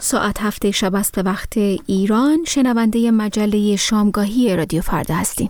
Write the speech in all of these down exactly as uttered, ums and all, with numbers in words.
ساعت هفته شب است به وقت ایران. شنونده مجله شامگاهی رادیو فردا هستیم.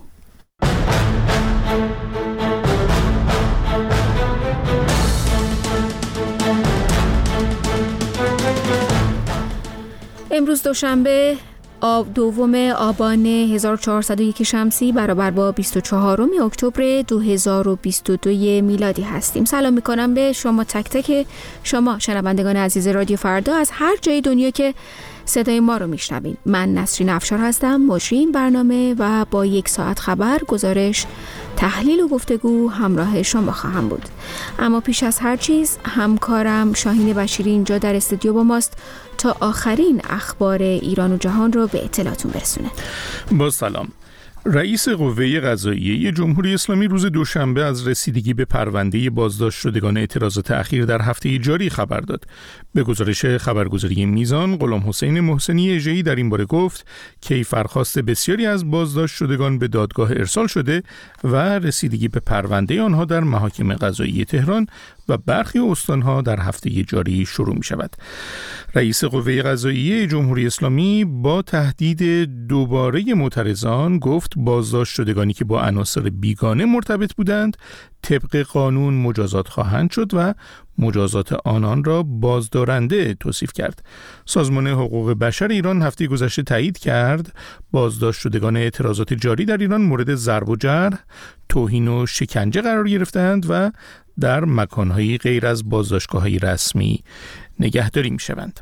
امروز دوشنبه آب دوم آبان هزار و چهارصد و یک شمسی برابر با بیست و چهارم اکتبر دو هزار و بیست و دو میلادی هستیم. سلام میکنم به شما تک تک شما شنوندگان عزیز رادیو فردا از هر جای دنیا که صدای ما رو میشنوید. من نسرین افشار هستم، مجری این برنامه و با یک ساعت خبر، گزارش، تحلیل و گفتگو همراه شما خواهم بود. اما پیش از هر چیز همکارم شاهین بشیری اینجا در استودیو با ماست تا آخرین اخبار ایران و جهان رو به اطلاعتون برسونه. با سلام. رئیس قوه قضاییه جمهوری اسلامی روز دوشنبه از رسیدگی به پرونده بازداشت شدگان اعتراضات اخیر در هفته جاری خبر داد. به گزارش خبرگزاری میزان، غلام حسین محسنی اژه‌ای در این باره گفت کیفرخواست بسیاری از بازداشت شدگان به دادگاه ارسال شده و رسیدگی به پرونده آنها در محاکم قضایی تهران و برخی استانها در هفته جاری شروع می شود. رئیس قوه قضاییه جمهوری اسلامی با تهدید دوباره معترضان گفت بازداشت شدگانی که با عناصر بیگانه مرتبط بودند طبق قانون مجازات خواهند شد و مجازات آنان را بازدارنده توصیف کرد. سازمان حقوق بشر ایران هفته گذشته تایید کرد بازداشت شدگان اعتراضات جاری در ایران مورد ضرب و جرح، توهین و شکنجه قرار گرفتند و در مکان‌های غیر از بازداشتگاه‌های رسمی نگهداری می‌شوند.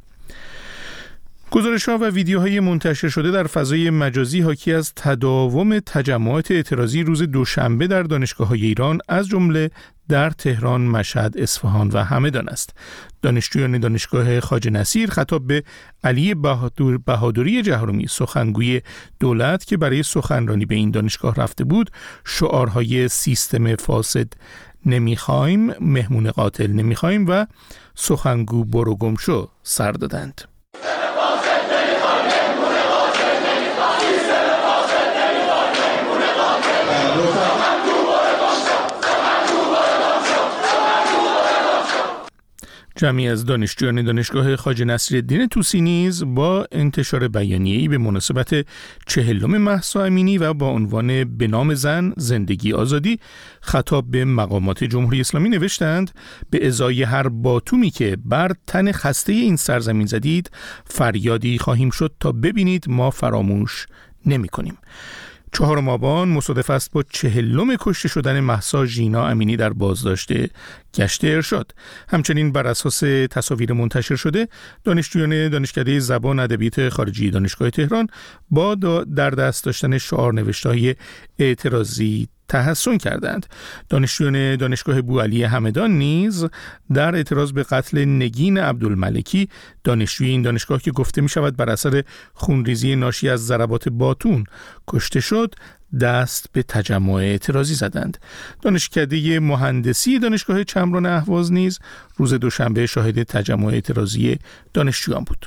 گزارش‌ها و ویدیوهای منتشر شده در فضای مجازی حاکی از تداوم تجمعات اعتراضی روز دوشنبه در دانشگاه‌های ایران از جمله در تهران، مشهد، اصفهان و همدان است. دانشجویان دانشگاه خواجه نصیر خطاب به علی بهادر بهادری جهرومی، سخنگوی دولت که برای سخنرانی به این دانشگاه رفته بود، شعارهای سیستم فاسد نمیخوایم، مهمون قاتل نمیخوایم و سخنگو برو گم شو سر دادند. جمعی از دانشجویان دانشگاه خواجه نصیرالدین طوسی نیز با انتشار بیانیه‌ای به مناسبت چهلم مهسا امینی و با عنوان به نام زن زندگی آزادی خطاب به مقامات جمهوری اسلامی نوشتند به ازای هر باتومی که بر تن خسته این سرزمین زدید فریادی خواهیم شد تا ببینید ما فراموش نمی کنیم. چهارم آبان مصادف است با چهلم کشته شدن مهسا ژینا امینی در بازداشت گشت ارشاد. همچنین بر اساس تصاویر منتشر شده دانشجویان دانشکده زبان ادبیات خارجی دانشگاه تهران با در دست داشتن شعار نوشته‌های اعتراضی تحسن کردند. دانشجویان دانشگاه بوعلی همدان نیز در اعتراض به قتل نگین عبدالملکی، دانشجوی این دانشگاه که گفته می شود بر اثر خونریزی ناشی از ضربات باتون کشته شد، دست به تجمع اعتراضی زدند. دانشکده مهندسی دانشگاه چمران اهواز نیز روز دوشنبه شاهد تجمع اعتراضی دانشجویان بود.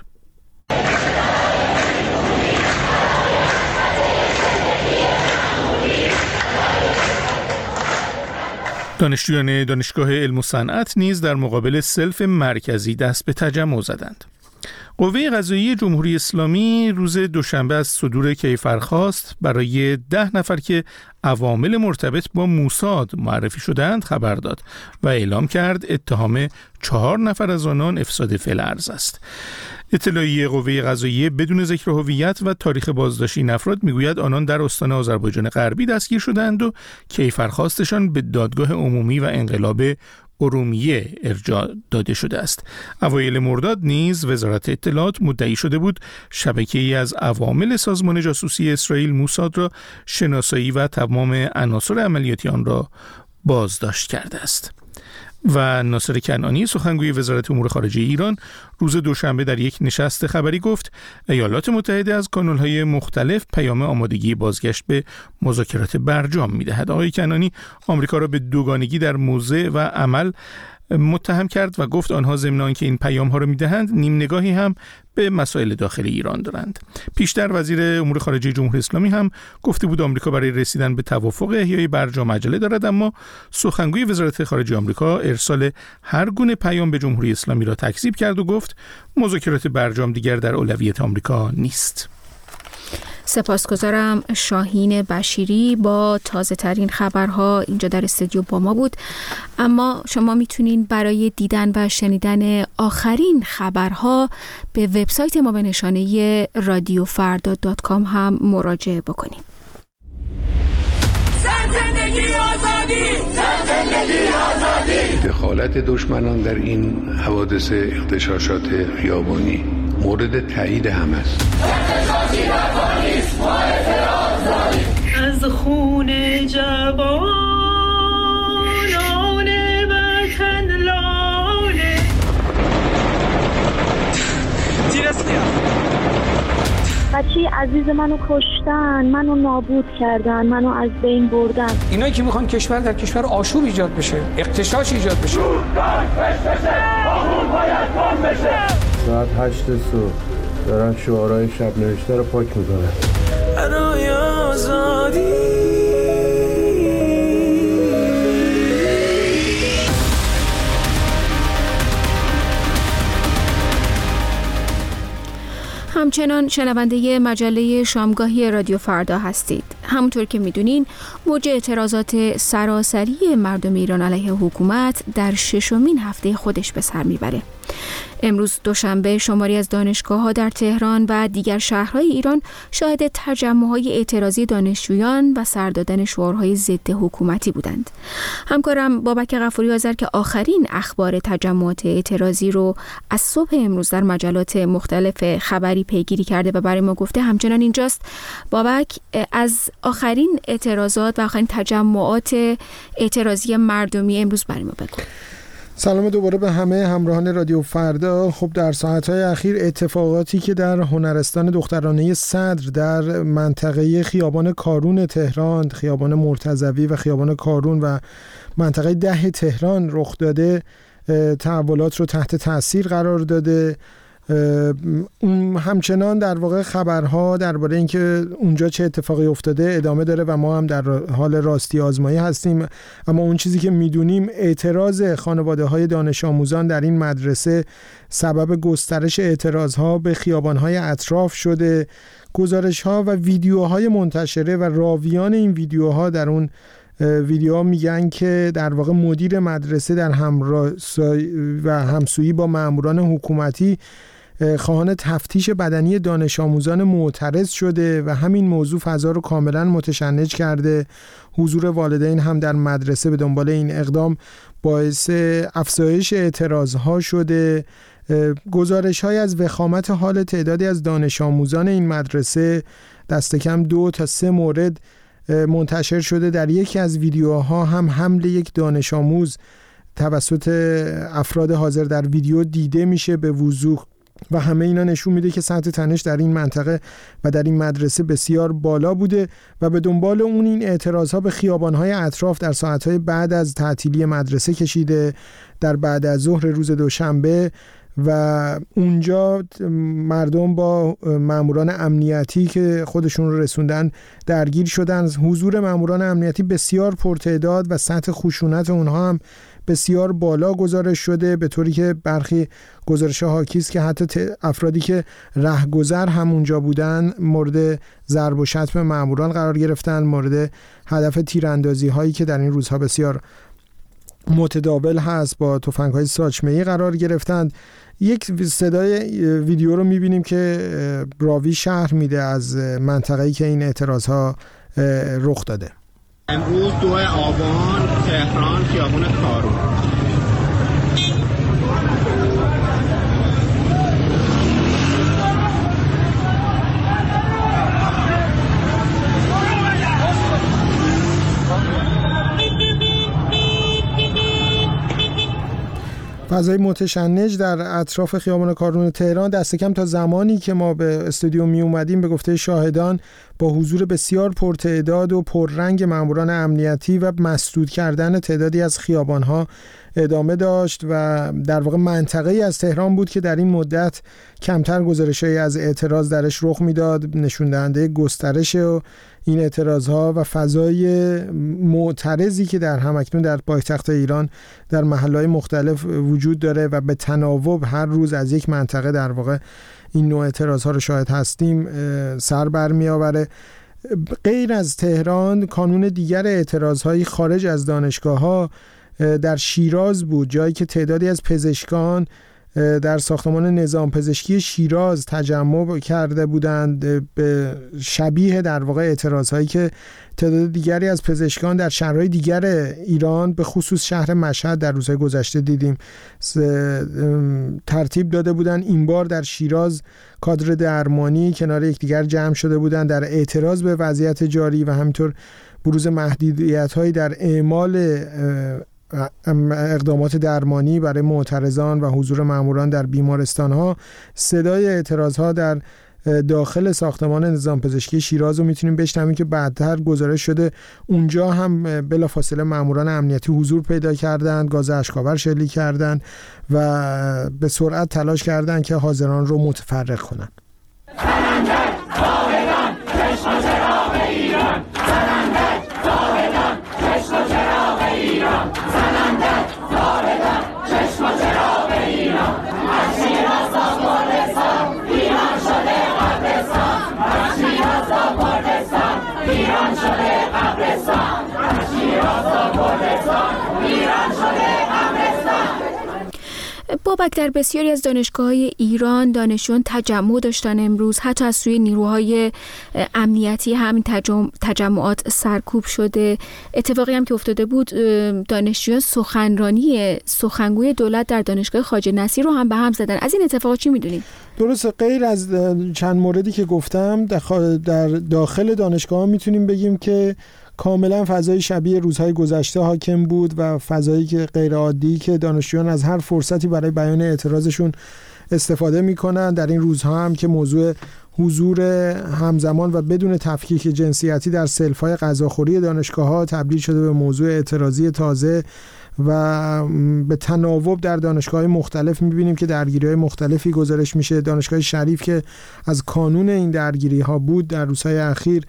دانشجویان دانشگاه علم و صنعت نیز در مقابل سلف مرکزی دست به تجمع زدند. قوه قضاییه جمهوری اسلامی روز دوشنبه از صدور کیفرخواست برای ده نفر که عوامل مرتبط با موساد معرفی شدند خبر داد و اعلام کرد اتهام چهار نفر از آنان افساد فعل ارض است. اطلاعیه قوه قضاییه بدون ذکر هویت و تاریخ بازداشت این افراد میگوید آنان در استان آذربایجان غربی دستگیر شدند و کیفرخواستشان به دادگاه عمومی و انقلاب ارومیه ارجاع داده شده است. اوایل مرداد نیز وزارت اطلاعات مدعی شده بود شبکه‌ای از عوامل سازمان جاسوسی اسرائیل موساد را شناسایی و تمام عناصر عملیاتی آن را بازداشت کرده است. و ناصر کنعانی سخنگوی وزارت امور خارجه ایران روز دوشنبه در یک نشست خبری گفت ایالات متحده از کانال‌های مختلف پیام آمادگی بازگشت به مذاکرات برجام می‌دهد. آقای کنعانی آمریکا را به دوگانگی در موضع و عمل متهم کرد و گفت آنها ضمن آنکه این پیام‌ها را می‌دهند نیم نگاهی هم به مسائل داخلی ایران دارند. پیشتر وزیر امور خارجه جمهوری اسلامی هم گفته بود آمریکا برای رسیدن به توافق احیای برجام عجله دارد، اما سخنگوی وزارت خارجه آمریکا ارسال هر گونه پیام به جمهوری اسلامی را تکذیب کرد و گفت مذاکرات برجام دیگر در اولویت آمریکا نیست. سپاسگزارم. شاهین بشیری با تازه ترین خبرها اینجا در استودیو با ما بود. اما شما میتونین برای دیدن و شنیدن آخرین خبرها به وبسایت ما به نشانه رادیو فردا دات کام هم مراجعه بکنید. زندگی آزادی، زندگی آزادی. دخالت دشمنان در این حوادث اغتشاشات خیابانی مورد تایید هم است. از خون جوانان وطن لاله تیر اسلیا بچه عزیز منو کشتن، منو نابود کردن، منو از بین بردن. اینایی که میخوان کشور در کشور آشوب ایجاد بشه، اغتشاش ایجاد بشه. ساعت هشت صبح دارن شعارهای شب نوشته رو پاک میکنن. برای آزادی. همچنان شنونده مجله شامگاهی رادیو فردا هستید. همونطور که میدونین موج اعتراضات سراسری مردم ایران علیه حکومت در ششمین هفته خودش به سر میبره. امروز دوشنبه شماری از دانشگاه‌ها در تهران و دیگر شهرهای ایران شاهد تجمع‌های اعتراضی دانشجویان و سر دادن شعارهای ضد حکومتی بودند. همکارم بابک غفوری آذر که آخرین اخبار تجمعات اعتراضی رو از صبح امروز در مجلات مختلف خبری پیگیری کرده و برای ما گفته. همچنان اینجاست. بابک، از آخرین اعتراضات و آخرین تجمعات اعتراضی مردمی امروز برای ما بگو. سلام دوباره به همه همراهان رادیو فردا. خب در ساعتهای اخیر اتفاقاتی که در هنرستان دخترانه صدر در منطقه خیابان کارون تهران، خیابان مرتضوی و خیابان کارون و منطقه ده تهران رخ داده تحولات رو تحت تاثیر قرار داده. همچنان در واقع خبرها درباره اینکه اونجا چه اتفاقی افتاده ادامه داره و ما هم در حال راستی آزمایی هستیم. اما اون چیزی که میدونیم اعتراض خانواده‌های دانش آموزان در این مدرسه سبب گسترش اعتراضها به خیابان‌های اطراف شده. گزارش‌ها و ویدیوهای منتشره و راویان این ویدیوها در اون ویدیوها میگن که در واقع مدیر مدرسه در همراهی و همسویی با ماموران حکومتی خواهان تفتیش بدنی دانش آموزان معترض شده و همین موضوع فضا رو کاملا متشنج کرده. حضور والدین هم در مدرسه به دنبال این اقدام باعث افزایش اعتراضها شده. گزارش‌های از وخامت حال تعدادی از دانش آموزان این مدرسه دست کم دو تا سه مورد منتشر شده. در یکی از ویدیوها هم حمل یک دانش آموز توسط افراد حاضر در ویدیو دیده میشه به وضوح و همه اینا نشون میده که سطح تنش در این منطقه و در این مدرسه بسیار بالا بوده و به دنبال اون این اعتراضها به خیابان‌های اطراف در ساعت‌های بعد از تعطیلی مدرسه کشیده. در بعد از ظهر روز دوشنبه و اونجا مردم با ماموران امنیتی که خودشون رو رسوندن درگیر شدن. حضور ماموران امنیتی بسیار پرتعداد و سطح خشونت اونها هم بسیار بالا گزارش شده، به طوری که برخی گزارش حاکی است که حتی افرادی که رهگذر هم اونجا بودن مورد ضرب و شتم ماموران قرار گرفتن، مورد هدف تیراندازی هایی که در این روزها بسیار متداول هست با تفنگ‌های ساچمه‌ای قرار گرفتند. یک صدای ویدیو رو می‌بینیم که راوی شرح میده از منطقه‌ای که این اعتراض‌ها رخ داده. امروز دو آبان تهران خیابان کارون. فضای متشنج در اطراف خیابان کارون تهران دست کم تا زمانی که ما به استودیو می اومدیم به گفته شاهدان با حضور بسیار پرتعداد و پررنگ ماموران امنیتی و مسدود کردن تعدادی از خیابان‌ها ادامه داشت و در واقع منطقه‌ای از تهران بود که در این مدت کمتر گزارش‌هایی از اعتراض درش رخ میداد، نشون دهنده گسترش و این اعتراضها و فضای معترضی که در همکنون در پایتخت ایران در محله‌های مختلف وجود داره و به تناوب هر روز از یک منطقه در واقع این نوع اعتراضها رو شاهد هستیم سر برمی آوره. غیر از تهران کانون دیگر اعتراضهایی خارج از دانشگاه‌ها در شیراز بود، جایی که تعدادی از پزشکان در ساختمان نظام پزشکی شیراز تجمع کرده بودند، به شبیه در واقع اعتراضهایی که تعداد دیگری از پزشکان در شهرهای دیگر ایران به خصوص شهر مشهد در روزهای گذشته دیدیم ترتیب داده بودند. این بار در شیراز کادر درمانی کنار یکدیگر جمع شده بودند در اعتراض به وضعیت جاری و همینطور بروز محدودیت‌هایی در اعمال اقدامات درمانی برای معترضان و حضور ماموران در بیمارستان‌ها. صدای اعتراض‌ها در داخل ساختمان نظام پزشکی شیراز رو میتونیم بشنویم که بعدتر گزارش شده اونجا هم بلافاصله ماموران امنیتی حضور پیدا کردند، گاز اشک‌آور شلیک کردند و به سرعت تلاش کردند که حاضران رو متفرق کنند. بابک، در بسیاری از دانشگاه‌های ایران دانشجویان تجمع داشتن امروز، حتی از سوی نیروهای امنیتی همین تجمع، تجمعات سرکوب شده. اتفاقی هم که افتاده بود دانشجویان سخنرانی سخنگوی دولت در دانشگاه خواجه نصیر رو هم به هم زدن. از این اتفاقات چی میدونید؟ درسته، غیر از چند موردی که گفتم در داخل دانشگاه ها میتونیم بگیم که کاملا فضای شبیه روزهای گذشته حاکم بود و فضایی که غیر عادی که دانشجویان از هر فرصتی برای بیان اعتراضشون استفاده میکنن. در این روزها هم که موضوع حضور همزمان و بدون تفکیک جنسیتی در سلف‌های غذاخوری دانشگاه‌ها تبدیل شده به موضوع اعتراضی تازه و به تناوب در دانشگاه‌های مختلف می‌بینیم که درگیری‌های مختلفی گزارش میشه. دانشگاه شریف که از کانون این درگیری‌ها بود در روزهای اخیر،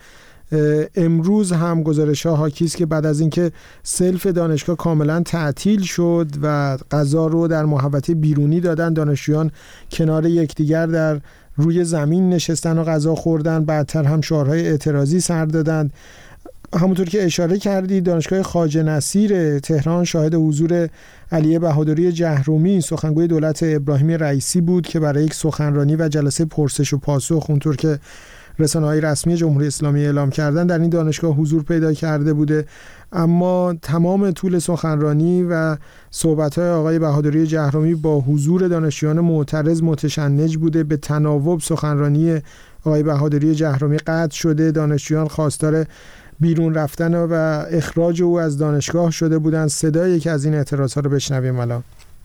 امروز هم گزارش‌ها حاکی است که بعد از اینکه سلف دانشگاه کاملا تعطیل شد و غذا رو در محوطه بیرونی دادن، دانشجویان کنار یکدیگر در روی زمین نشستن و غذا خوردن، بعدتر هم شعارهای اعتراضی سر دادند. همونطور که اشاره کردید دانشگاه خواجه نصیر تهران شاهد حضور علی بهادری جهرومی سخنگوی دولت ابراهیم رئیسی بود که برای یک سخنرانی و جلسه پرسش و پاسخ اونطور که رسانه‌های رسمی جمهوری اسلامی اعلام کردن در این دانشگاه حضور پیدا کرده بوده. اما تمام طول سخنرانی و صحبت‌های آقای بهادری جهرومی با حضور دانشجویان معترض متشنج بوده. به تناوب سخنرانی آقای بهادری جهرومی قطع شده، دانشجویان خواستار بیرون رفتن و اخراج او از دانشگاه شده بودند. صدای یکی از این اعتراض‌ها رو بشنویم الان.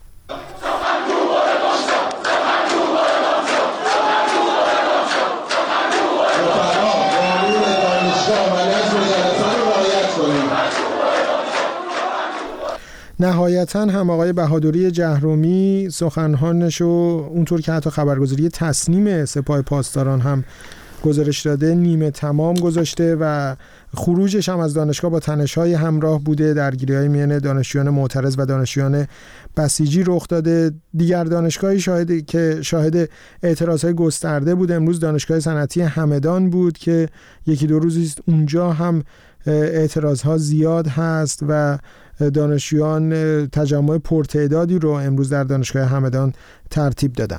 نهایتاً هم آقای بهادری جهرومی سخنانش رو اونطور که حتی خبرگزاری تصنیم سپاه پاسداران هم گزارش داده نیمه تمام گذاشته و خروجش هم از دانشگاه با تنش‌های همراه بوده. درگیری‌های میان دانشجویان معترض و دانشجویان بسیجی رخ داده. دیگر دانشگاهی شاهد که شاهد اعتراضهای گسترده بود امروز دانشگاه صنعتی همدان بود که یکی دو روزی اونجا هم اعتراضها زیاد هست و دانشجویان تجمع پرتعدادی رو امروز در دانشگاه همدان ترتیب دادن.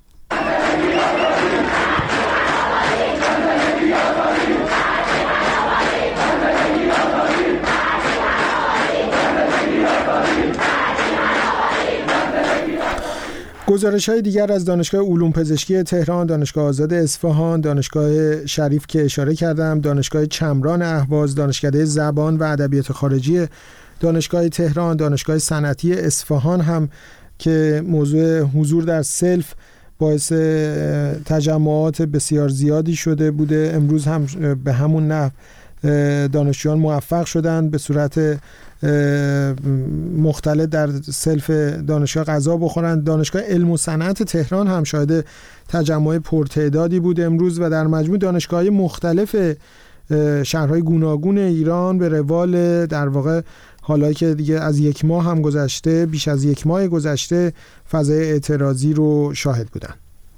گزارش‌های دیگر از دانشگاه علوم پزشکی تهران، دانشگاه آزاد اصفهان، دانشگاه شریف که اشاره کردم، دانشگاه چمران اهواز، دانشکده زبان و ادبیات خارجی دانشگاه تهران، دانشگاه صنعتی اصفهان هم که موضوع حضور در سلف باعث تجمعات بسیار زیادی شده بوده. امروز هم به همون نحو دانشجویان موفق شدند به صورت مختلط در سلف دانشگاه غذا بخورن. دانشگاه علم و صنعت تهران هم شاهد تجمع پرتعدادی بود امروز و در مجموع دانشگاه‌های مختلف شهرهای گوناگون ایران به روال در واقع حالا که دیگه از یک ماه هم گذشته، بیش از یک ماه گذشته، فضای اعتراضی رو شاهد بودن.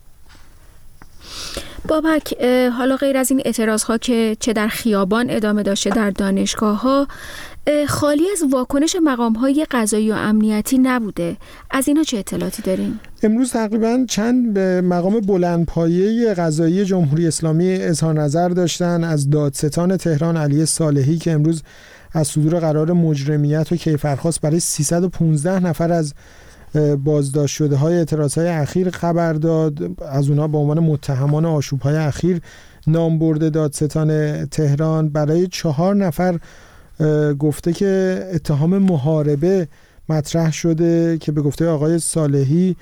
بابک، حالا غیر از این اعتراض ها که چه در خیابان ادامه داشته در دانشگاه ها، خالی از واکنش مقام های قضایی و امنیتی نبوده. از اینا چه اطلاعاتی دارین؟ امروز تقریبا چند به مقام بلندپایه قضایی جمهوری اسلامی اظهار نظر داشتن. از دادستان تهران علی صالحی که امروز از صدور قرار مجرمیت و کیفرخواست برای سیصد و پانزده نفر از بازداشت شده های اعتراض های اخیر خبر داد. از اونها به عنوان متهمان آشوب های اخیر نام برده دادستان تهران. برای چهار نفر گفته که اتهام محاربه مطرح شده که به گفته آقای صالحی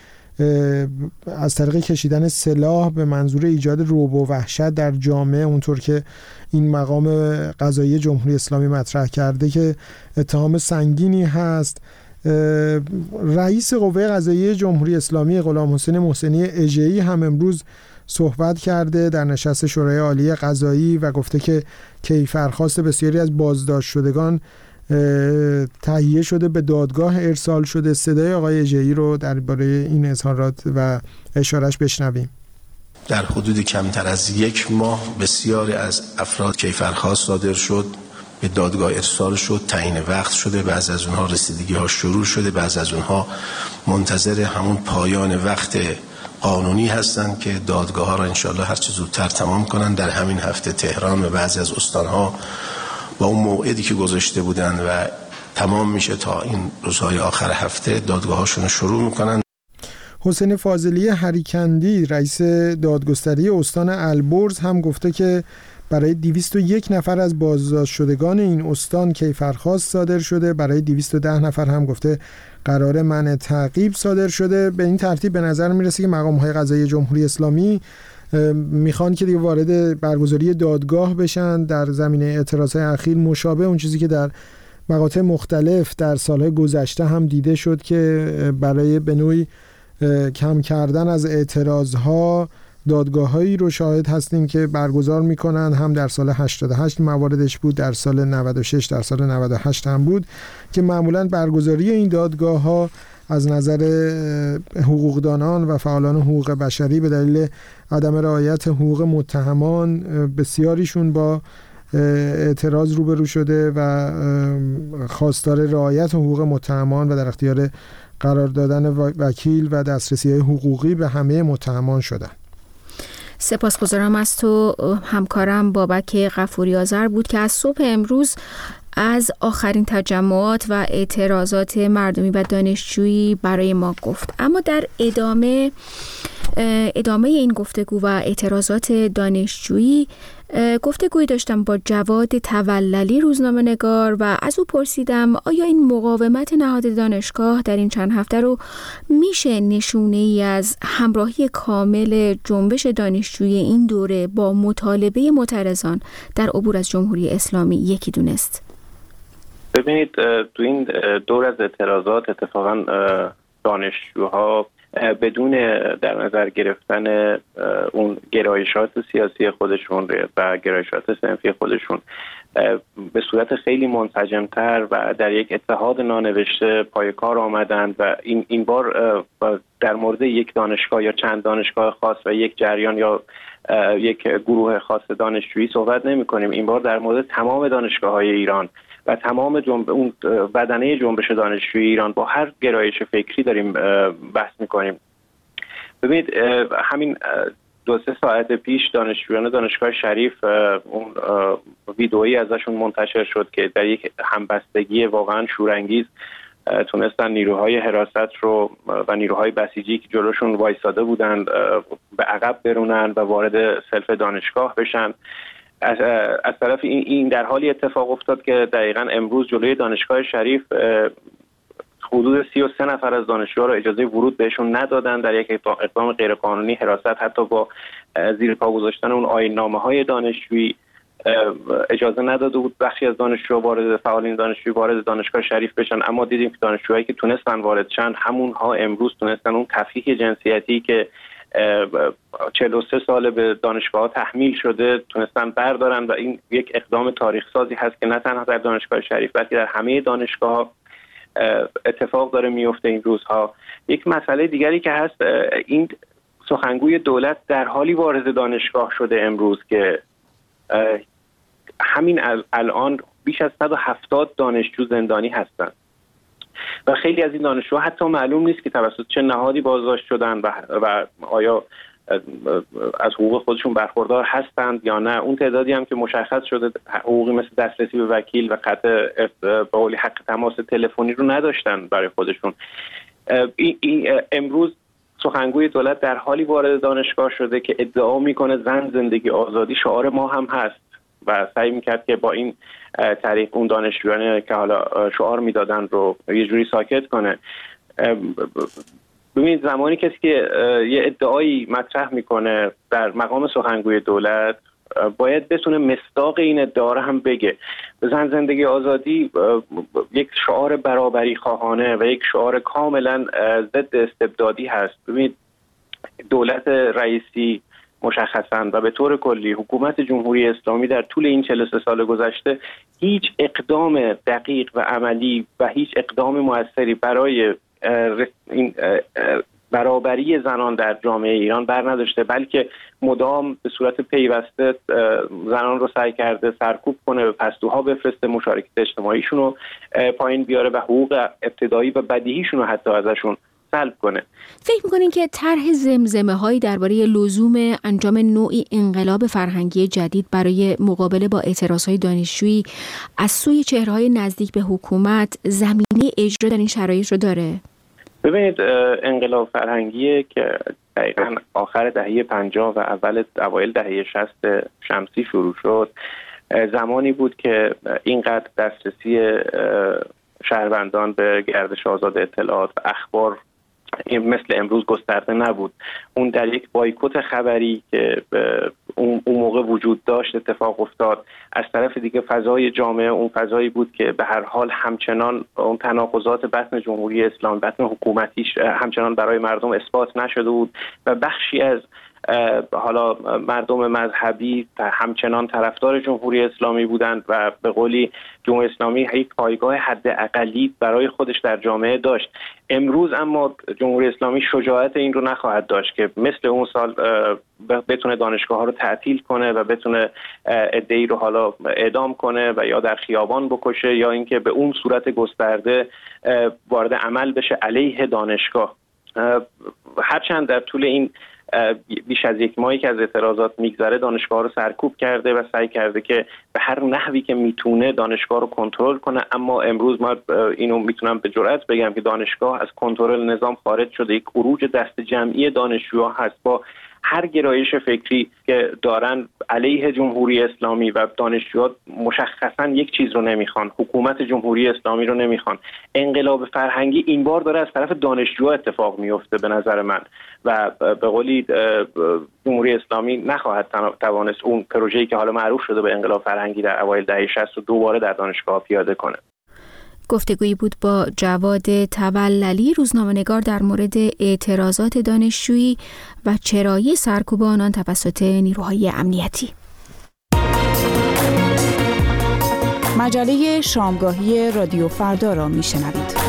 از طریق کشیدن سلاح به منظور ایجاد رعب و وحشت در جامعه، اونطور که این مقام قضایی جمهوری اسلامی مطرح کرده، که اتهام سنگینی هست. رئیس قوه قضاییه جمهوری اسلامی غلام حسین محسنی اژه‌ای هم امروز صحبت کرده در نشست شورای عالی قضایی و گفته که کیفرخواست بسیاری از بازداشت شدگان تهیه شده، به دادگاه ارسال شده. صدای آقای اژه‌ای رو درباره این اظهارات و اشارش بشنویم. در حدود کمتر از یک ماه بسیاری از افراد کیفرخواست صادر شد، به دادگاه ارسال شد، تعیین وقت شده، بعضی از اونها رسیدگی ها شروع شده، بعضی از اونها منتظر همون پایان وقت قانونی هستند که دادگاه ها را انشالله هر چه زودتر تمام کنند. در همین هفته تهران و بعضی از استانها با اون موعدی که گذاشته بودند و تمام میشه تا این روزهای آخر هفته دادگاه هاشون شروع میکنن. حسین فاضلی هریکندی رئیس دادگستری استان البرز هم گفته که برای دویست و یک نفر از بازداشت شدگان این استان کیفرخواست صادر شده، برای دویست و ده نفر هم گفته قرار منع تعقیب صادر شده. به این ترتیب به نظر میرسه که مقام‌های قضایی جمهوری اسلامی میخوان که دیگه وارد برگزاری دادگاه بشن در زمینه اعتراضهای اخیر، مشابه اون چیزی که در مقاطع مختلف در سالهای گذشته هم دیده شد که برای به نوعی کم کردن از اعتراضها دادگاه‌هایی رو شاهد هستیم که برگزار میکنن. هم در سال هشتاد و هشت مواردش بود، در سال نود و شش، در سال نود و هشت هم بود که معمولاً برگزاری این دادگاه‌ها از نظر حقوقدانان و فعالان حقوق بشری به دلیل عدم رعایت حقوق متهمان بسیاریشون با اعتراض روبرو شده و خواستار رعایت حقوق متهمان و در اختیار قرار دادن وکیل و دسترسی‌های حقوقی به همه متهمان شدن. سپاسگزارم از تو. همکارم بابک غفوری آذر بود که از صبح امروز از آخرین تجمعات و اعتراضات مردمی و دانشجویی برای ما گفت. اما در ادامه ادامه این گفتگو و اعتراضات دانشجویی گفتگوی داشتم با جواد توللی روزنامه‌نگار و از او پرسیدم آیا این مقاومت نهاد دانشگاه در این چند هفته رو میشه نشونه ای از همراهی کامل جنبش دانشجویی این دوره با مطالبه معترضان در عبور از جمهوری اسلامی یکی دونست؟ ببینید، تو این دور از اعتراضات اتفاقا دانشجوها بدون در نظر گرفتن اون گرایشات سیاسی خودشون و گرایشات صنفی خودشون به صورت خیلی منسجم‌تر و در یک اتحاد نانوشته پای کار آمدند و این این بار در مورد یک دانشگاه یا چند دانشگاه خاص و یک جریان یا یک گروه خاص دانشجویی صحبت نمی‌کنیم. این بار در مورد تمام دانشگاه‌های ایران و تمام جنب اون بدنه جنبش دانشجویی ایران با هر گرایش فکری داریم بحث میکنیم. ببینید، همین دو سه ساعت پیش دانشجویان دانشگاه شریف اون ویدئویی ازشون منتشر شد که در یک همبستگی واقعا شورانگیز تونستن نیروهای حراست رو و نیروهای بسیجی که جلوشون وایساده بودند به عقب برونن و وارد سلف دانشگاه بشن. از, از طرف این, این در حالی اتفاق افتاد که دقیقاً امروز جلوی دانشگاه شریف حدود سی و سه نفر از دانشجوها را اجازه ورود بهشون ندادن در یک اقدام غیرقانونی حراست، حتی با زیر پا گذاشتن اون آیین‌نامه‌های دانشجویی. اجازه نداده بود بخشی از دانشجوها وارد فعالین دانشجویی وارد دانشگاه شریف بشن، اما دیدیم که دانشجوهایی که تونستن وارد شن همونها امروز تونستن اون تفکیک جنسیتی که چهل و سه سال به دانشگاه تحمیل شده تونستن بردارن و این یک اقدام تاریخ سازی هست که نه تنها در دانشگاه شریف بلکه در همه دانشگاه اتفاق داره میفته این روزها. یک مسئله دیگری که هست، این سخنگوی دولت در حالی وارد دانشگاه شده امروز که همین الان بیش از صد و هفتاد دانشجو زندانی هستند و خیلی از این دانشجوها حتی معلوم نیست که توسط چه نهادی بازداشت شدن و, و آیا از حقوق خودشون برخوردار هستند یا نه. اون تعدادی هم که مشخص شده حقوقی مثل دسترسی به وکیل و قطع به قولی حق تماس تلفنی رو نداشتن برای خودشون. این, این امروز سخنگوی دولت در حالی وارد دانشگاه شده که ادعا میکنه زن زندگی آزادی شعار ما هم هست و سعی میکرد که با این طریق اون دانشجویانی که حالا شعار میدادن رو یه جوری ساکت کنه. ببینید زمانی کسی که یه ادعایی مطرح میکنه در مقام سخنگوی دولت باید بتونه مصداق این ادعا رو هم بگه. زن زندگی آزادی یک شعار برابری خواهانه و یک شعار کاملا ضد استبدادی هست. ببینید دولت رئیسی مشخصاً و به طور کلی حکومت جمهوری اسلامی در طول این چهل و سه سال گذشته هیچ اقدام دقیق و عملی و هیچ اقدام موثری برای این برابری زنان در جامعه ایران بر نداشته، بلکه مدام به صورت پیوسته زنان رو سعی کرده سرکوب کنه، به پستوها بفرسته، مشارکت اجتماعیشون رو پایین بیاره و حقوق ابتدایی و بدیهیشون رو حتی ازشون سلب کنه. فکر می‌کنین که طرح زمزمه‌هایی درباره لزوم انجام نوعی انقلاب فرهنگی جدید برای مقابله با اعتراضهای دانشجویی از سوی چهره‌های نزدیک به حکومت زمینه اجرا در این شرایط رو داره؟ ببینید انقلاب فرهنگی که دقیقاً آخر دهه پنجاه و اول اوایل دهه شصت شمسی شروع شد، زمانی بود که اینقدر دسترسی شهروندان به گردش آزاد اطلاعات و اخبار مثل امروز گسترده نبود. اون در یک بایکوت خبری که اون موقع وجود داشت اتفاق افتاد. از طرف دیگه فضای جامعه اون فضایی بود که به هر حال همچنان اون تناقضات بطن جمهوری اسلامی، بطن حکومتیش همچنان برای مردم اثبات نشده بود و بخشی از حالا مردم مذهبی همچنان طرفدار جمهوری اسلامی بودند و به قولی جمهوری اسلامی یک پایگاه حداقلی برای خودش در جامعه داشت. امروز اما جمهوری اسلامی شجاعت این رو نخواهد داشت که مثل اون سال بتونه دانشگاه ها رو تعطیل کنه و بتونه عده‌ای رو حالا اعدام کنه و یا در خیابان بکشه یا اینکه به اون صورت گسترده وارد عمل بشه علیه دانشگاه. هرچند در طول این بیش از یک ماهی که از اعتراضات میگذره دانشگاه رو سرکوب کرده و سعی کرده که به هر نحوی که میتونه دانشگاه رو کنترل کنه، اما امروز ما اینو میتونم به جرئت بگم که دانشگاه از کنترل نظام خارج شده. یک خروج دست جمعی دانشجوها هست با هر گرایش فکری که دارن علیه جمهوری اسلامی و دانشجوها مشخصا یک چیز رو نمیخوان، حکومت جمهوری اسلامی رو نمیخوان. انقلاب فرهنگی این بار داره از طرف دانشجوها اتفاق میفته به نظر من و به قولی جمهوری اسلامی نخواهد توانست اون پروژه‌ای که حالا معروف شده به انقلاب فرهنگی در اوایل دهه شصت رو دوباره در دانشگاه پیاده کنه. گفتگویی بود با جواد توللی، روزنامه‌نگار، در مورد اعتراضات دانشجویی و چرایی سرکوب آنان توسط نیروهای امنیتی. مجله شامگاهی رادیو فردا را میشنوید.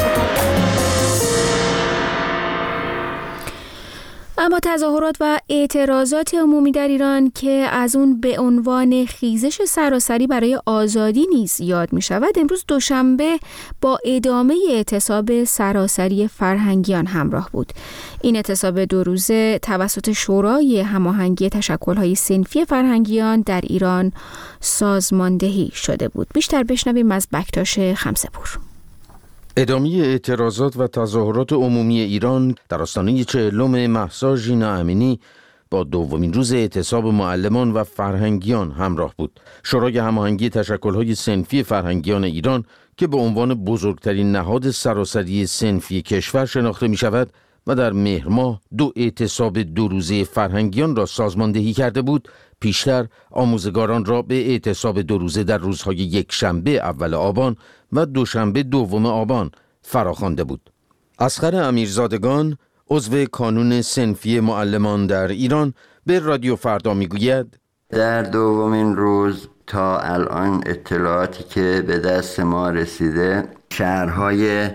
اما تظاهرات و اعتراضات عمومی در ایران که از اون به عنوان خیزش سراسری برای آزادی نیز یاد می شود، امروز دوشنبه با ادامه اعتصاب سراسری فرهنگیان همراه بود. این اعتصاب دو روزه توسط شورای هماهنگی تشکل‌های صنفی فرهنگیان در ایران سازماندهی شده بود. بیشتر بشنویم از بکتاش خمسه‌پور. ادامه اعتراضات و تظاهرات عمومی ایران در آستانه چهلم مهسا ژینا امینی با دومین روز اعتصاب معلمان و فرهنگیان همراه بود. شورای هماهنگی تشکل‌های صنفی فرهنگیان ایران که به عنوان بزرگترین نهاد سراسری صنفی کشور شناخته می شود و در مهر ماه دو اعتصاب دو روزه فرهنگیان را سازماندهی کرده بود، پیشتر آموزگاران را به اعتصاب دو روزه در روزهای یک شنبه اول آبان و دوشنبه دوم آبان فراخوانده بود. اصغر امیرزادگان، عضو کانون صنفی معلمان در ایران، به رادیو فردا میگوید در دومین روز تا الان اطلاعاتی که به دست ما رسیده، شهرهای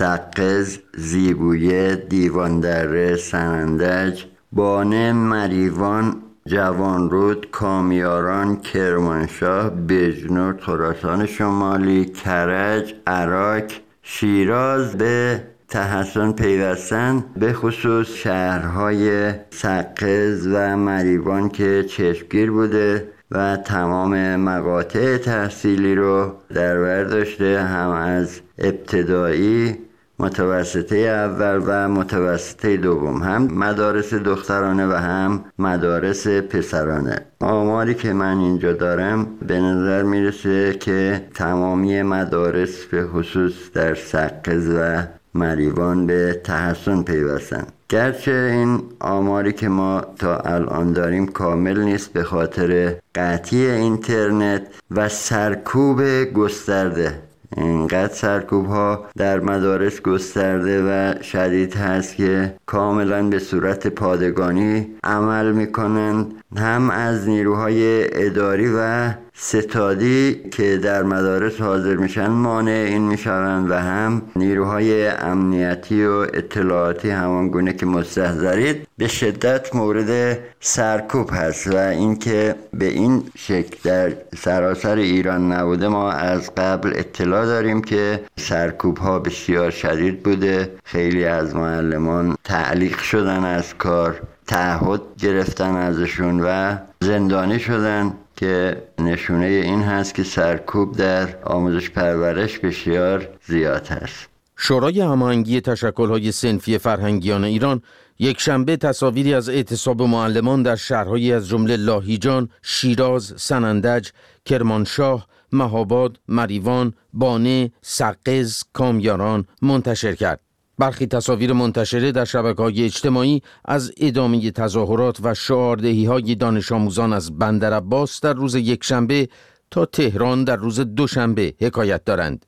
سقز، زیبویه، دیواندره، سنندج، بانه، مریوان، جوانرود، کامیاران، کرمانشاه، بجنورد، خراسان شمالی، کرج، عراق، شیراز به تحسن پیوستن، به خصوص شهرهای سقز و مریوان که چشمگیر بوده و تمام مقاطع تحصیلی رو در بر داشته، هم از ابتدایی، متوسطه اول و متوسطه دوم، هم مدارس دخترانه و هم مدارس پسرانه. آماری که من اینجا دارم به نظر میرسه که تمامی مدارس به خصوص در سقز و مریوان به تحسن پیوستن. گرچه این آماری که ما تا الان داریم کامل نیست به خاطر قطعی اینترنت و سرکوب گسترده. اینقدر سرکوب ها در مدارس گسترده و شدید هست که کاملا به صورت پادگانی عمل میکنند، هم از نیروهای اداری و ستادی که در مدارس حاضر میشن مانع این میشوند و هم نیروهای امنیتی و اطلاعاتی همانگونه که مستحضرید به شدت مورد سرکوب هست و اینکه به این شکل در سراسر ایران نبوده. ما از قبل اطلاع داریم که سرکوب ها بسیار شدید بوده، خیلی از معلمان تعلیق شدن از کار، تعهد گرفتن ازشون و زندانی شدن که نشونه این هست که سرکوب در آموزش پرورش بسیار زیاد هست. شورای هماهنگی تشکل‌های صنفی فرهنگیان ایران یک شنبه تصاویری از اعتصاب معلمان در شهرهایی از جمله لاهیجان، شیراز، سنندج، کرمانشاه، مهاباد، مریوان، بانه، سقز، کامیاران منتشر کرد. برخی تصاویر منتشره در شبکه‌های اجتماعی از ادامه تظاهرات و شعاردهی‌های دانش آموزان از بندرعباس در روز یکشنبه تا تهران در روز دوشنبه حکایت دارند.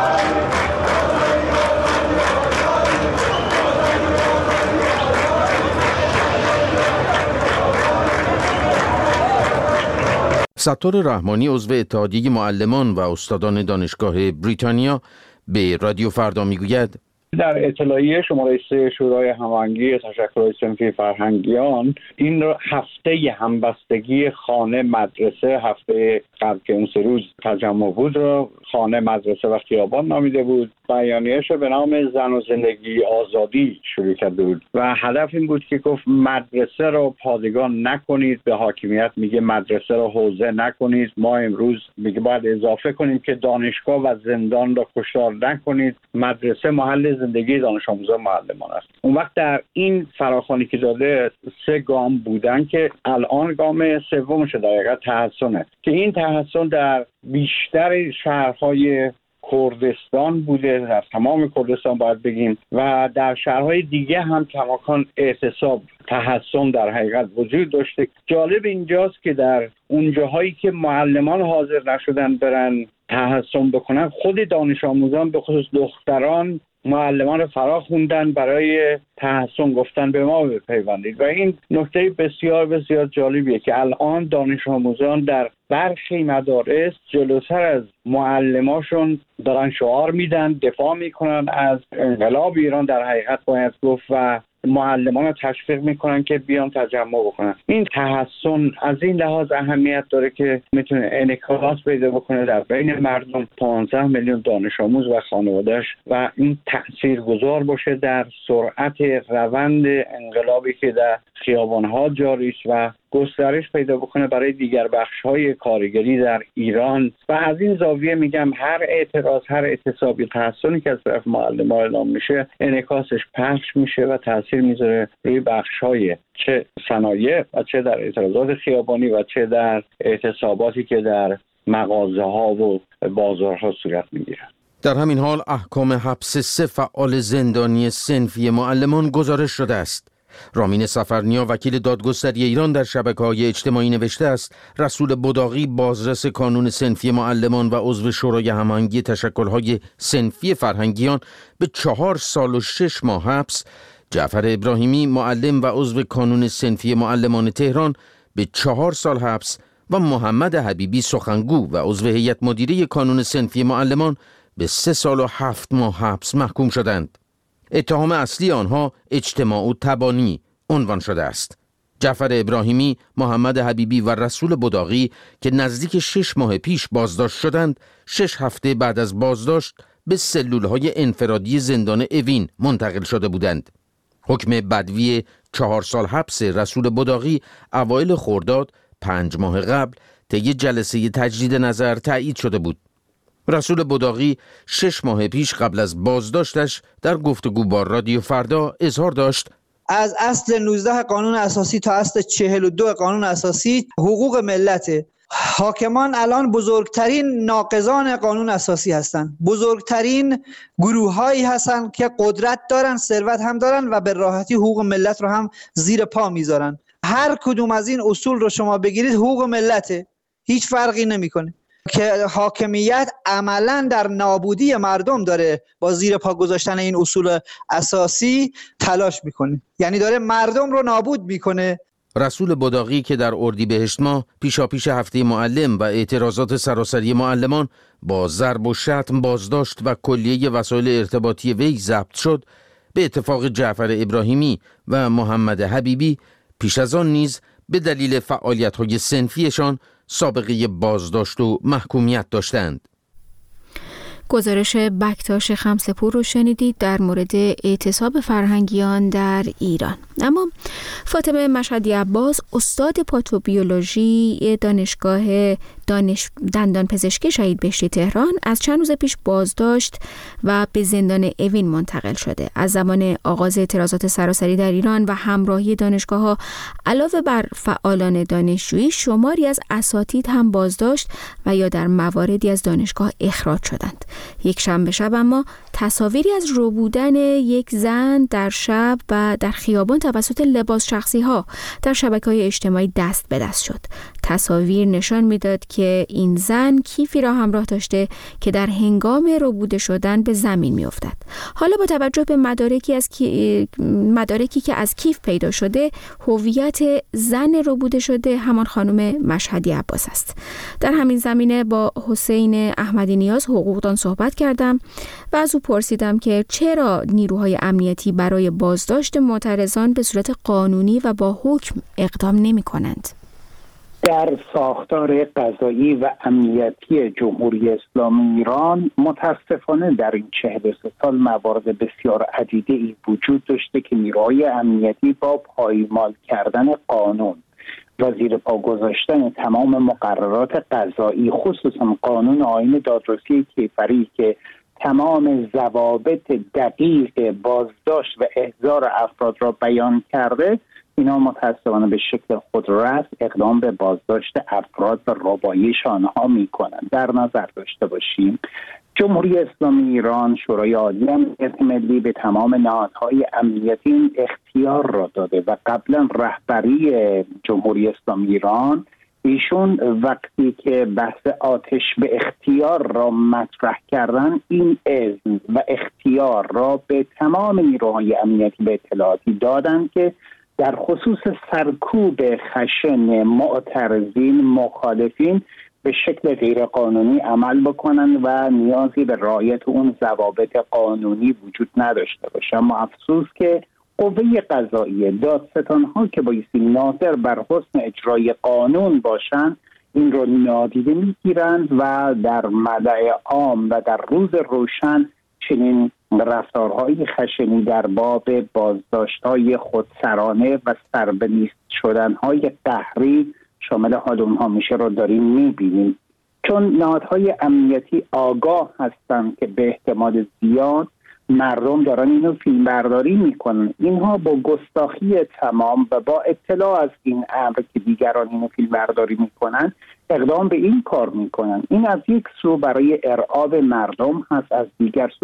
ستار رحمانی، عضو اتحادیه معلمان و استادان دانشگاه بریتانیا، به رادیو فردا میگوید در اطلاعیه شماره سه شورای هماهنگی تشکل‌های صنفی فرهنگیان این هفته همبستگی خانه مدرسه، هفته قبل که اون سه روز تجمع بود رو خانه مدرسه و خیابان نامیده بود، بیانیه‌اش رو به نام زن و زندگی آزادی شروع کرده بود و هدف این بود که گفت مدرسه رو پادگان نکنید، به حاکمیت میگه مدرسه رو حوزه نکنید. ما امروز میگه باید اضافه کنیم که دانشگاه و زندان رو کشتار نکنید، مدرسه محل زندگی دانش آموزان معلمان است. اون وقت در این فراخوانی که داده سه گام بودن که الان گام سومش در حقیقت تحسنه که این تحسن در بیشتر شهرهای کردستان بوده، در تمام کردستان باید بگیم، و در شهرهای دیگه هم کماکان اعتصاب تحسن در حقیقت وجود داشته. جالب اینجاست که در اون جاهایی که معلمان حاضر نشدن برن تحسن بکنن، خود دانش آموزان به خصوص دختران معلمان رو فرا خوندن برای تحسن، گفتن به ما بپیوندید و این نکته بسیار بسیار جالبیه که الان دانش آموزان در برخی مدارس جلوتر از معلماشون دارن شعار میدن، دفاع میکنن از انقلاب ایران در حقیقت باید گفت و معلمان رو تشویق میکنن که بیان تجمع بکنن. این تحسن از این لحاظ اهمیت داره که میتونه انعکاس پیدا بکنه در بین مردم، پانزده میلیون دانش آموز و خانواده‌اش، و این تاثیرگذار باشه در سرعت روند انقلابی که در خیابان‌ها جاری است و گسترش پیدا بکنه برای دیگر بخش‌های کارگری در ایران. و از این زاویه میگم هر اعتراض، هر اعتصابی، تحسنی که از طرف معلمان اعلام میشه انعکاسش پخش میشه و تاثیر میذاره روی بخش‌های چه صنایع و چه در اعتراضات خیابانی و چه در اعتصاباتی که در مغازه‌ها و بازارها صورت میگیره. در همین حال احکام حبس سه فعال زندانی صنفی معلمان گزارش شده است. رامین سفرنیا وکیل دادگستری ایران در شبکه‌های اجتماعی نوشته است رسول بداغی بازرس کانون صنفی معلمان و عضو شورای هماهنگی تشکل‌های صنفی فرهنگیان به چهار سال و شش ماه حبس، جعفر ابراهیمی معلم و عضو کانون صنفی معلمان تهران به چهار سال حبس و محمد حبیبی سخنگو و عضو هیئت مدیره کانون صنفی معلمان به سه سال و هفت ماه حبس محکوم شدند. اتهام اصلی آنها اجتماع و تبانی عنوان شده است. جعفر ابراهیمی، محمد حبیبی و رسول بداغی که نزدیک شش ماه پیش بازداشت شدند، شش هفته بعد از بازداشت به سلولهای انفرادی زندان اوین منتقل شده بودند. حکم بدوی چهار سال حبس رسول بداغی اوایل خرداد پنج ماه قبل طی جلسه تجدید نظر تایید شده بود. رسول بداغی شش ماه پیش قبل از بازداشتش در گفتگو با رادیو فردا اظهار داشت از اصل نوزده قانون اساسی تا اصل چهل و دو قانون اساسی حقوق ملته. حاکمان الان بزرگترین ناقضان قانون اساسی هستند، بزرگترین گروه هایی هستند که قدرت دارن، ثروت هم دارن و به راحتی حقوق ملت رو هم زیر پا میذارن. هر کدوم از این اصول رو شما بگیرید حقوق ملته، هیچ فرقی نمیکنه که حاکمیت عملا در نابودی مردم داره با زیر پا گذاشتن این اصول اساسی تلاش میکنه، یعنی داره مردم رو نابود میکنه. رسول بداغی که در اردیبهشت ماه پیشاپیش هفته معلم و اعتراضات سراسری معلمان با ضرب و شتم بازداشت و کلیه وسایل ارتباطی وی ضبط شد، به اتفاق جعفر ابراهیمی و محمد حبیبی پیش از آن نیز به دلیل فعالیت‌های صنفیشان سابقه بازداشت و محکومیت داشتند. گزارش بکتاش خمسپور رو شنیدید در مورد اعتصاب فرهنگیان در ایران. اما فاطمه مشهدی عباس، استاد پاتوبیولوژی دانشگاه دانش دندان پزشکی شهید بهشتی تهران، از چند روز پیش بازداشت و به زندان اوین منتقل شده. از زمان آغاز اعتراضات سراسری در ایران و همراهی دانشگاه‌ها علاوه بر فعالان دانشجویی، شماری از اساتید هم بازداشت و یا در مواردی از دانشگاه اخراج شدند. یک شنبه شب اما تصاویری از ربودن یک زن در شب و در خیابان توسط لباس شخصی ها در شبکه‌های اجتماعی دست به دست شد. تصاویر نشان میداد که این زن کیفی را همراه داشته که در هنگام ربوده شدن به زمین میافتد. حالا با توجه به مدارکی از کی... مدارکی که از کیف پیدا شده، هویت زن ربوده شده همان خانم مشهدی عباس است. در همین زمینه با حسین احمدی نیاز حقوقدان صحبت کردم و از او پرسیدم که چرا نیروهای امنیتی برای بازداشت معترضان به صورت قانونی و با حکم اقدام نمی کنند. در ساختار قضایی و امنیتی جمهوری اسلامی ایران متاسفانه در این چهل و سه سال موارد بسیار عدیده ای وجود داشته که نیروهای امنیتی با پایمال کردن قانون و زیر پا گذاشتن تمام مقررات قضایی، خصوصا قانون آیین دادرسی کیفری که تمام ضوابط دقیق بازداشت و احضار افراد را بیان کرده، اینا متاسفانه به شکل خودرأس اقدام به بازداشت افراد و ربایش آنها میکنند. در نظر داشته باشیم جمهوری اسلامی ایران، شورای عالی امنیت ملی به تمام نهادهای امنیتی این اختیار را داده و قبلا رهبری جمهوری اسلامی ایران ایشون وقتی که بحث آتش به اختیار را مطرح کردن، این اذن و اختیار را به تمام نیروهای امنیتی به اطلاعاتی دادند که در خصوص سرکوب خشن معترضین مخالفین به شکل غیرقانونی عمل بکنن و نیازی به رعایت اون ضوابط قانونی وجود نداشته باشه. اما افسوس که قوه قضاییه، دادستان‌ها که بایستی ناظر بر حسن اجرای قانون باشند، این رو نادیده میگیرند و در ملأ عام و در روز روشن چنین رفتارهای خشنی در باب بازداشت‌های خودسرانه و سربنیست شدن‌های قهری شامل حال اونها میشه رو داریم میبینیم، چون نهادهای امنیتی آگاه هستند که به احتمال زیاد مردم دارن اینو فیلم برداری میکنن. اینها با گستاخی تمام و با اطلاع از این امر که دیگران اینو فیلم برداری میکنن اقدام به این کار میکنن. این از یک سو برای ارعاب مردم هست، از دیگر سو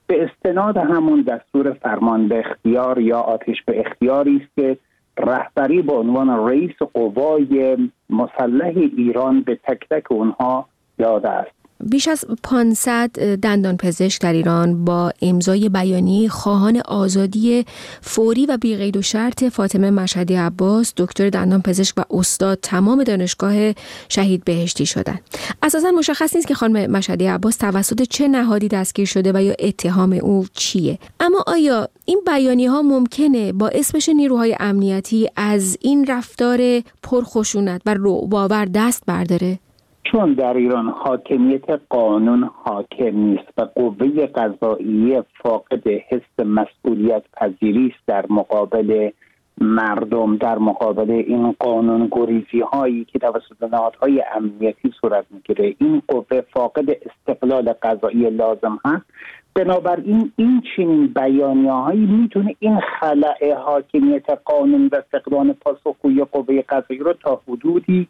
به استناد همون دستور فرمان به اختیار یا آتش به اختیاری است که رهبری به عنوان رئیس قوای مسلح ایران به تک تک اونها داده است. بیش از پانصد دندانپزشک در ایران با امضای بیانیه خواهان آزادی فوری و بی قید و شرط فاطمه مشهدی عباس، دکتر دندانپزشک و استاد تمام دانشگاه شهید بهشتی شدند. اساساً مشخص نیست که خانم مشهدی عباس توسط چه نهادی دستگیر شده و یا اتهام او چیه. اما آیا این بیانیه ها ممکنه باعث بشه نیروهای امنیتی از این رفتار پرخشونت و رعب‌آور دست برداره؟ چون در ایران حاکمیت قانون حاکم نیست و قوه قضاییه فاقد حس مسئولیت پذیری است در مقابل مردم، در مقابل این قانون گریزی هایی که توسط نهادهای امنیتی صورت میگیره، این قوه فاقد استقلال قضایی لازم هست. بنابراین این چنین بیانیه هایی میتونه این خلأ حاکمیت قانون و فقدان پاسخگویی قوه قضایی رو تا حدودی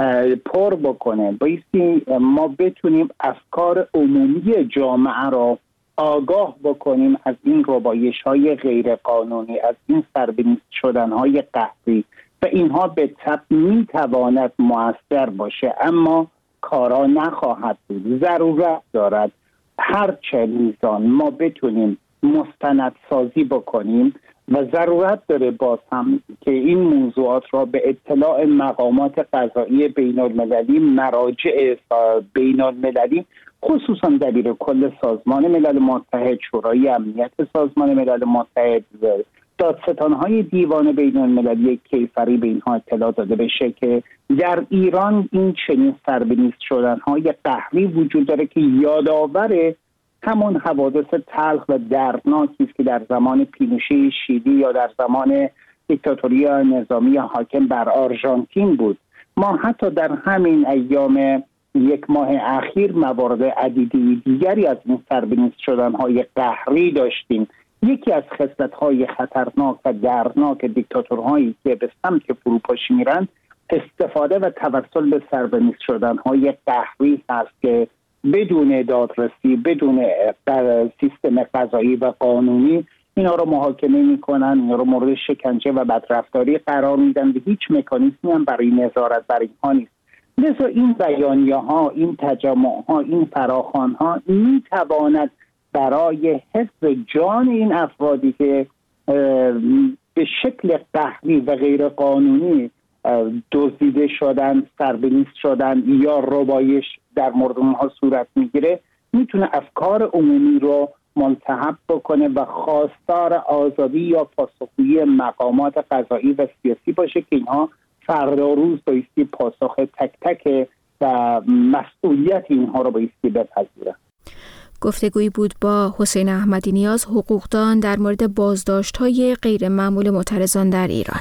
پر بکنه. بایستی ما بتونیم افکار عمومی جامعه را آگاه بکنیم از این ربایش های غیر قانونی، از این سربنیست شدن های قهری و اینها به طب میتواند مؤثر باشه، اما کارا نخواهد بود. ضرورت دارد هر چه میزان ما بتونیم مستندسازی بکنیم و ضرورت داره باز هم که این موضوعات را به اطلاع مقامات قضایی بین المللی، مراجع بین المللی، خصوصا دبیر کل سازمان ملل متحد، شورای امنیت سازمان ملل متحد، دادستان‌های دیوان بین المللی کیفری به اینها اطلاع داده بشه که در ایران این چنین سربنیست شدن‌های قهری وجود داره که یادآور همون حوادث تلخ و دردناکی است که در زمان پینوشه شیلی یا در زمان دیکتاتوری نظامی حاکم بر آرژانتین بود. ما حتی در همین ایام یک ماه اخیر موارد عدیدی دیگری از این سربنیست شدن‌های قهری داشتیم. یکی از خصلت‌های خطرناک و دردناک دیکتاتورهایی که به سمت فروپاشی میرن استفاده و توسل به سربنیست شدن‌های قهری هست که بدون دادرسی، بدون سیستم قضایی و قانونی اینا رو محاکمه میکنن، اینا رو مورد شکنجه و بدرفتاری قرار میدن و هیچ مکانیزمی هم برای نظارت بر اینها نیست. لذا این بیانیه ها، این تجمع ها، این فراخوان ها میتواند برای حفظ جان این افرادی که به شکل قهری و غیر قانونی دزدیده شدن، سربنیست شدن یا ربایش در مورد اونها صورت میگیره، میتونه افکار عمومی رو منتهب بکنه و خواستار آزادی یا پاسخگویی مقامات قضایی و سیاسی باشه که اینها فردا روز بایستی پاسخ تک تک و مسئولیت اینها رو بایستی بپذیرن. گفتگویی بود با حسین احمدی نیاز، حقوقدان، در مورد بازداشت‌های غیر معمول معترضان در ایران.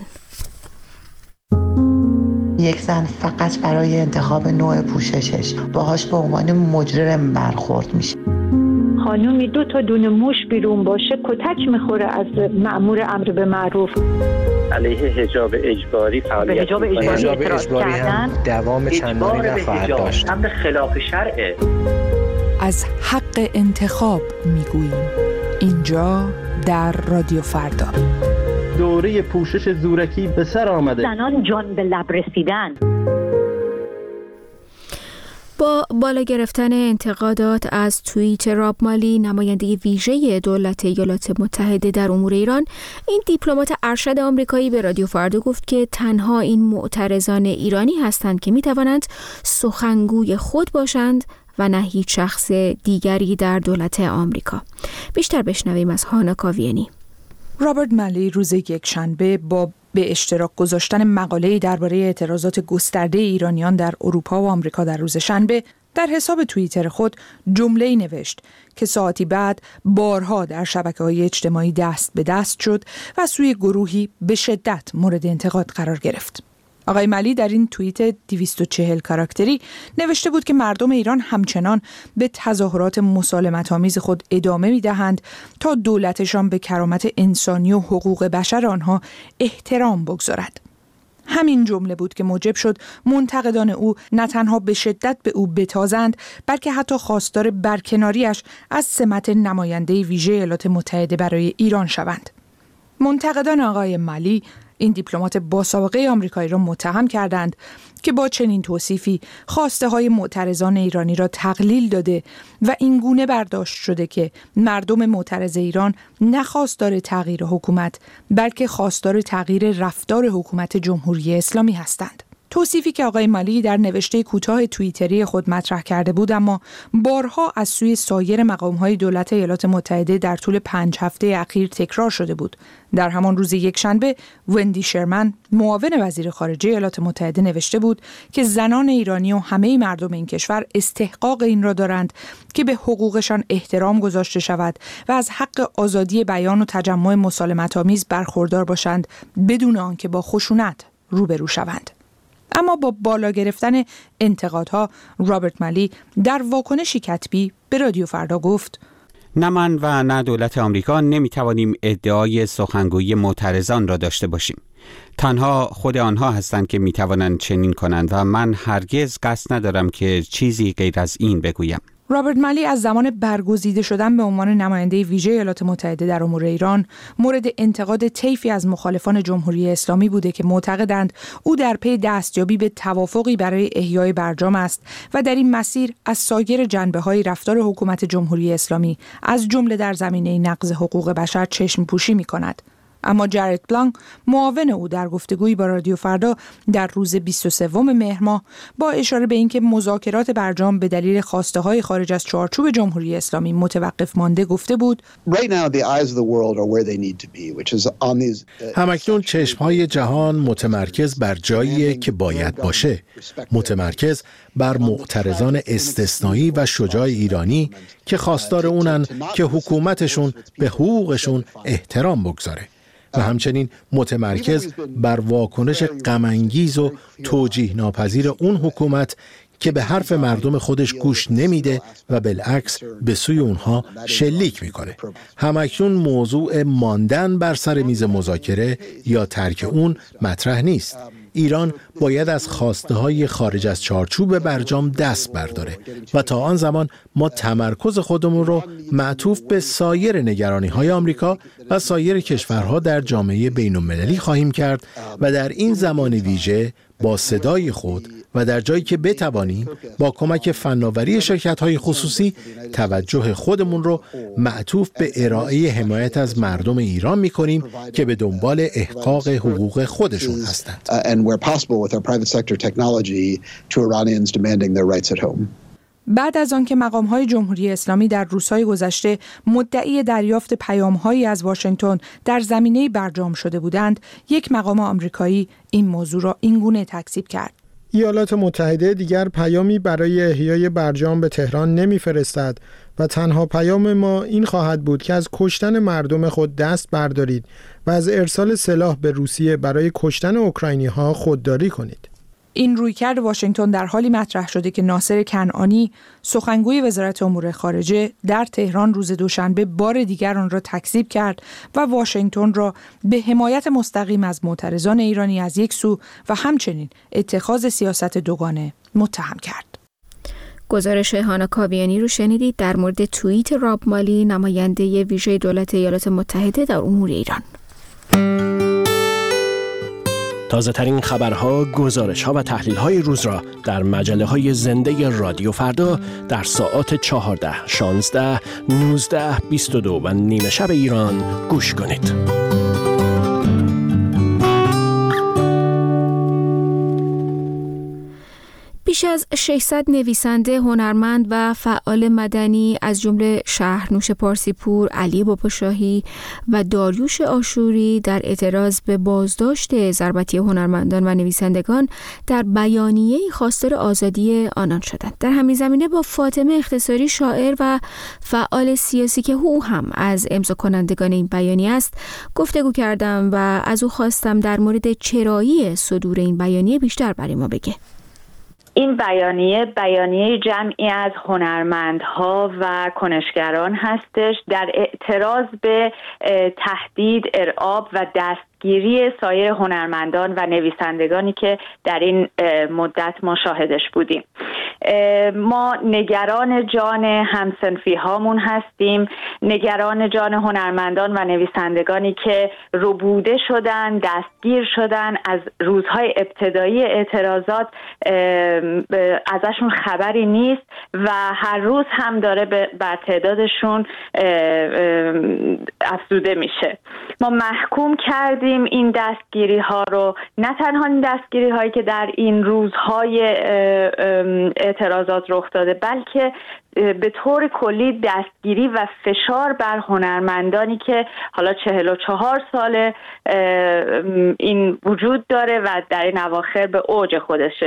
یک زن فقط برای انتخاب نوع پوششش باهاش به عنوان مجرم برخورد میشه. خانومی دو تا دونه موش بیرون باشه کتک میخوره از مأمور امر به معروف. علیه حجاب اجباری فعالیت حجاب اجباری, حجاب اجباری هم دوام چندانی نخواهد داشت. امر خلاف شرعه. از حق انتخاب میگوییم اینجا در رادیو فردا. دوره پوشش زورکی به سر آمده. زنان جان به لب رسیدن. با بالا گرفتن انتقادات از توییت راب مالی، نماینده ویژه دولت ایالات متحده در امور ایران، این دیپلمات ارشد آمریکایی به رادیو فردا گفت که تنها این معترضان ایرانی هستند که میتوانند سخنگوی خود باشند و نه هیچ شخص دیگری در دولت آمریکا. بیشتر بشنویم از هانا کاویانی. رابرت مالی روز یکشنبه با به اشتراک گذاشتن مقاله‌ای درباره اعتراضات گسترده ایرانیان در اروپا و آمریکا در روز شنبه در حساب توییتر خود جمله‌ای نوشت که ساعتی بعد بارها در شبکه‌های اجتماعی دست به دست شد و سوی گروهی به شدت مورد انتقاد قرار گرفت. آقای مالی در این توییت دویست و چهل کاراکتری نوشته بود که مردم ایران همچنان به تظاهرات مسالمت‌آمیز خود ادامه می‌دهند تا دولتشان به کرامت انسانی و حقوق بشر آنها احترام بگذارد. همین جمله بود که موجب شد منتقدان او نه تنها به شدت به او بتازند، بلکه حتی خواستار برکناریش از سمت نماینده ویژه ایالات متحده برای ایران شوند. منتقدان آقای مالی این دیپلمات با سابقه آمریکایی را متهم کردند که با چنین توصیفی خواسته های معترضان ایرانی را تقلیل داده و این گونه برداشت شده که مردم معترض ایران نه خواستار تغییر حکومت بلکه خواستار تغییر رفتار حکومت جمهوری اسلامی هستند. توصیفی که آقای مالی در نوشته کوتاه توییتری خود مطرح کرده بود، اما بارها از سوی سایر مقام‌های دولت ایالات متحده در طول پنج هفته اخیر تکرار شده بود. در همان روز یکشنبه وندی شرمن، معاون وزیر خارجه ایالات متحده، نوشته بود که زنان ایرانی و همه مردم این کشور استحقاق این را دارند که به حقوقشان احترام گذاشته شود و از حق آزادی بیان و تجمع مسالمت‌آمیز برخوردار باشند بدون آنکه با خشونت روبرو شوند. اما با بالا گرفتن انتقادها، رابرت مالی در واکنشی کتبی به رادیو فردا گفت: نه من و نه دولت آمریکا نمیتوانیم ادعای سخنگویی معترضان را داشته باشیم. تنها خود آنها هستند که میتوانند چنین کنند و من هرگز قصد ندارم که چیزی غیر از این بگویم. رابرت مالی از زمان برگزیده شدن به عنوان نماینده ویژه ایالات متحده در امور ایران مورد انتقاد طیفی از مخالفان جمهوری اسلامی بوده که معتقدند او در پی دستیابی به توافقی برای احیای برجام است و در این مسیر از سایر جنبه‌های رفتار حکومت جمهوری اسلامی از جمله در زمینه نقض حقوق بشر چشم پوشی می‌کند. اما جرد بلانک، معاون او، در گفتگویی با رادیو فردا در روز بیست و سوم مهر ماه با اشاره به اینکه مذاکرات برجام به دلیل خواسته‌های خارج از چارچوب جمهوری اسلامی متوقف مانده گفته بود: همکنون چشم‌های جهان متمرکز بر جایی که باید باشه، متمرکز بر معترضان استثنایی و شجاع ایرانی که خواستار اونن که حکومتشون به حقوقشون احترام بگذاره و همچنین متمرکز بر واکنش غم‌انگیز و توجیه ناپذیر اون حکومت که به حرف مردم خودش گوش نمیده و بالعکس به سوی اونها شلیک میکنه. همکنون موضوع ماندن بر سر میز مذاکره یا ترک اون مطرح نیست. ایران باید از خواسته های خارج از چارچوب برجام دست برداره و تا آن زمان ما تمرکز خودمون رو معطوف به سایر نگرانی های آمریکا و سایر کشورها در جامعه بین المللی خواهیم کرد و در این زمان ویژه با صدای خود و در جایی که بتوانیم با کمک فناوری شرکت‌های خصوصی توجه خودمون رو معطوف به ارائه حمایت از مردم ایران می‌کنیم که به دنبال احقاق حقوق خودشون هستند. بعد از آنکه مقام‌های جمهوری اسلامی در روزهای گذشته مدعی دریافت پیام‌هایی از واشنگتن در زمینه برجام شده بودند، یک مقام آمریکایی این موضوع را اینگونه تکذیب کرد: ایالات متحده دیگر پیامی برای احیای برجام به تهران نمی‌فرستد و تنها پیام ما این خواهد بود که از کشتن مردم خود دست بردارید و از ارسال سلاح به روسیه برای کشتن اوکراینی‌ها خودداری کنید. این رویکرد واشنگتن در حالی مطرح شده که ناصر کنعانی، سخنگوی وزارت امور خارجه، در تهران روز دوشنبه بار دیگر آن را تکذیب کرد و واشنگتن را به حمایت مستقیم از معترضان ایرانی از یک سو و همچنین اتخاذ سیاست دوگانه متهم کرد. گزارش هانا کاویانی رو شنیدید در مورد توییت راب مالی، نماینده ویژه دولت ایالات متحده در امور ایران. تازه ترین خبرها، گزارش‌ها و تحلیل‌های روز را در مجله‌های زنده رادیو فردا در ساعات چهارده، شانزده، نوزده، بیست و دو و نیمه شب ایران گوش کنید. بیش از ششصد نویسنده، هنرمند و فعال مدنی از جمله شهرنوش پارسیپور، علی باباشاهی و داریوش آشوری در اعتراض به بازداشت ضربتی هنرمندان و نویسندگان در بیانیه‌ای خواستار آزادی آنان شدند. در همین زمینه با فاطمه اختصاری، شاعر و فعال سیاسی که او هم از امضا کنندگان این بیانیه است، گفتگو کردم و از او خواستم در مورد چرایی صدور این بیانیه بیشتر برای ما بگه. این بیانیه بیانیه جمعی از هنرمندها و کنشگران هستش در اعتراض به تهدید، ارعاب و دست دستگیری سایر هنرمندان و نویسندگانی که در این مدت ما شاهدش بودیم. ما نگران جان همسنفی هامون هستیم، نگران جان هنرمندان و نویسندگانی که ربوده شدن، دستگیر شدن، از روزهای ابتدایی اعتراضات ازشون خبری نیست و هر روز هم داره بر تعدادشون افزوده میشه. ما محکوم کردیم این دستگیری ها رو، نه تنها این دستگیری هایی که در این روزهای اعتراضات رخ داده، بلکه به طور کلی دستگیری و فشار بر هنرمندانی که حالا چهل و چهار سال این وجود داره و در این اواخر به اوج خودش